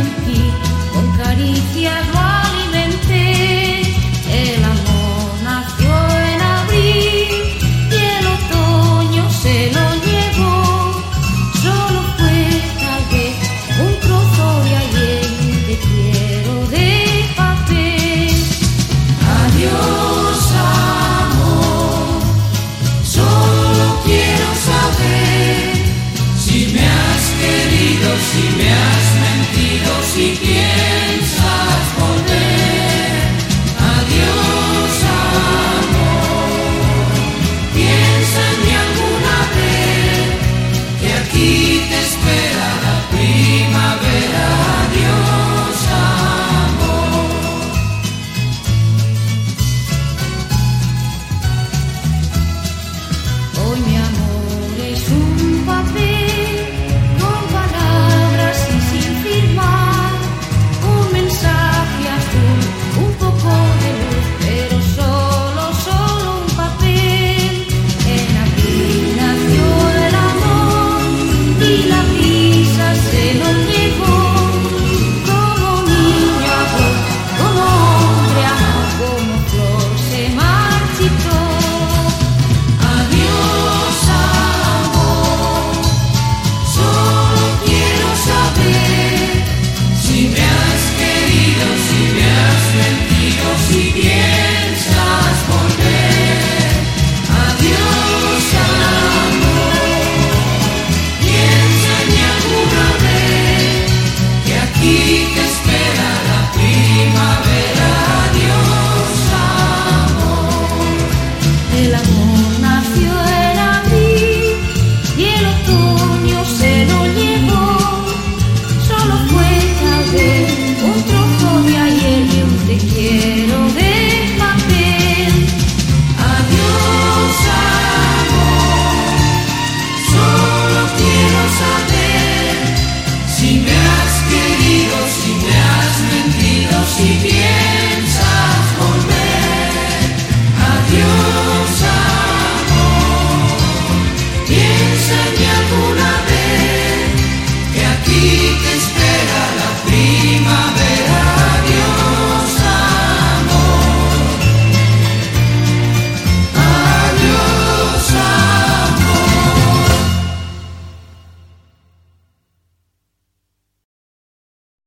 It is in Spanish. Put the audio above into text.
en ti, con caricias lo alimenté. El amor nació en abril y el otoño se lo llevó. Solo fue tal vez un trozo de ayer, te quiero de papel. Adiós amor, solo quiero saber si me has querido, si me has mentido, si piensas